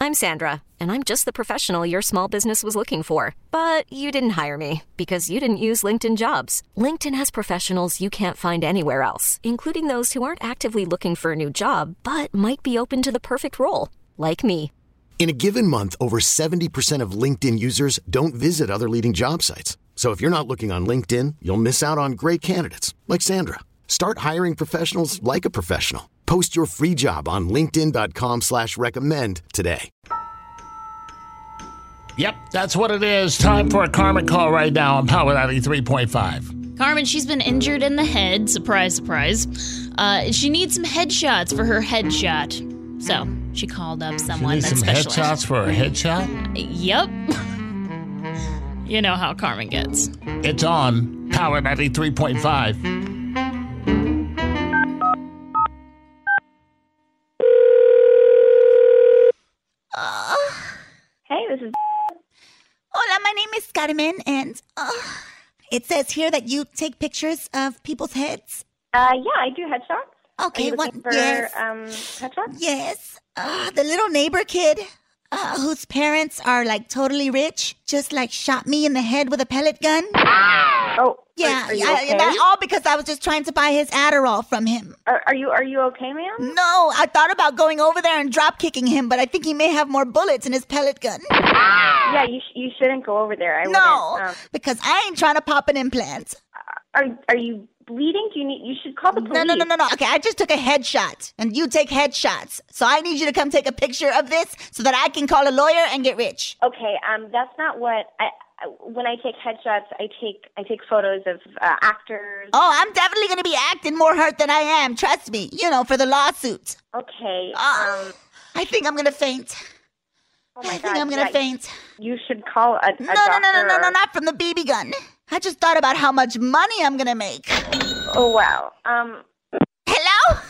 I'm Sandra, and I'm just the professional your small business was looking for. But you didn't hire me because you didn't use LinkedIn Jobs. LinkedIn has professionals you can't find anywhere else, including those who aren't actively looking for a new job, but might be open to the perfect role, like me. In a given month, over 70% of LinkedIn users don't visit other leading job sites. So if you're not looking on LinkedIn, you'll miss out on great candidates like Sandra. Start hiring professionals like a professional. Post your free job on linkedin.com/recommend today. Yep, that's what it is. Time for a Carmen call right now on Power 93.5. Carmen, she's been injured in the head. Surprise, surprise. She needs some headshots for her headshot. So she called up someone that's specialized. Some headshots for a headshot? Yep. You know how Carmen gets. It's on Power 93.5. Hey, this is... Hola, my name is Carmen, and it says here that you take pictures of people's heads. Yeah, I do headshots. Okay, Are you looking for yes. headshots? Yes. The little neighbor kid whose parents are like totally rich just like shot me in the head with a pellet gun. Oh, Yeah, are you okay? that all because I was just trying to buy his Adderall from him. Are you okay, ma'am? No, I thought about going over there and drop kicking him, but I think he may have more bullets in his pellet gun. Yeah, you shouldn't go over there. I wouldn't. Because I ain't trying to pop an implant. Are you bleeding? You should call the police. No. Okay, I just took a headshot, and you take headshots. So I need you to come take a picture of this so that I can call a lawyer and get rich. Okay, that's not what when I take headshots, I take photos of actors. Oh, I'm definitely going to be acting more hurt than I am. Trust me. For the lawsuit. Okay. I think I'm going to faint. Oh my I God, think I'm going to faint. You should call a doctor. No, not from the BB gun. I just thought about how much money I'm going to make. Oh, wow. Hello?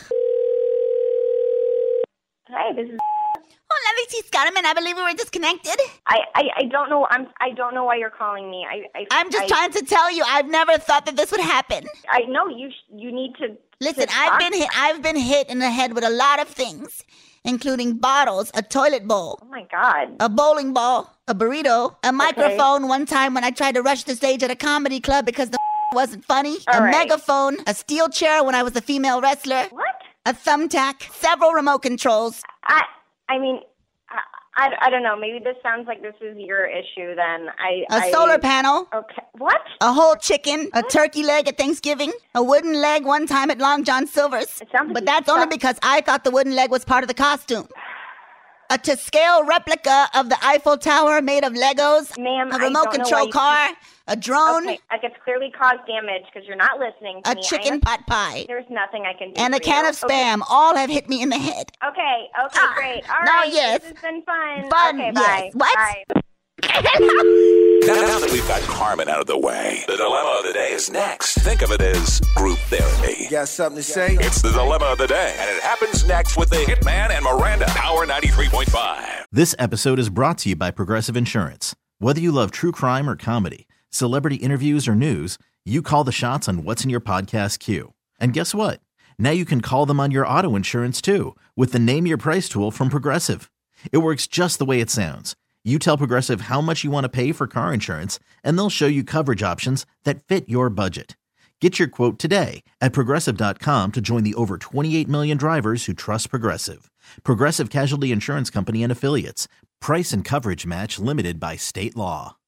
Hi, this is... Hola, this is Carmen. I believe we were disconnected. I don't know. I don't know why you're calling me. I'm just trying to tell you, I've never thought that this would happen. I know you need to listen. I've been hit in the head with a lot of things, including bottles, a toilet bowl. Oh my God. A bowling ball, a burrito, a microphone. One time when I tried to rush the stage at a comedy club because the wasn't funny. All right. Megaphone, a steel chair when I was a female wrestler. What? A thumbtack, several remote controls. I mean, I don't know. Maybe this sounds like this is your issue then. A solar panel. Okay. What? A whole chicken. A turkey leg at Thanksgiving. A wooden leg one time at Long John Silver's. It sounds like but that's only because I thought the wooden leg was part of the costume. A to-scale replica of the Eiffel Tower made of Legos. Ma'am, a remote control car. A drone. Okay, I could clearly cause damage because you're not listening to me. A chicken pot pie. There's nothing I can do and for a can you. of Spam. Okay. All have hit me in the head. Okay, great. All now, right. yes. This has been fun. Fun, Okay, yes. bye. What? Bye. Now that we've got Carmen out of the way, the dilemma of the day is next. Think of it as group therapy. Got something to say? It's the dilemma of the day, and it happens next with the Hitman and Miranda, Power 93.5. This episode is brought to you by Progressive Insurance. Whether you love true crime or comedy, celebrity interviews or news, you call the shots on what's in your podcast queue. And guess what? Now you can call them on your auto insurance too with the Name Your Price tool from Progressive. It works just the way it sounds. You tell Progressive how much you want to pay for car insurance, and they'll show you coverage options that fit your budget. Get your quote today at Progressive.com to join the over 28 million drivers who trust Progressive. Progressive Casualty Insurance Company and Affiliates. Price and coverage match limited by state law.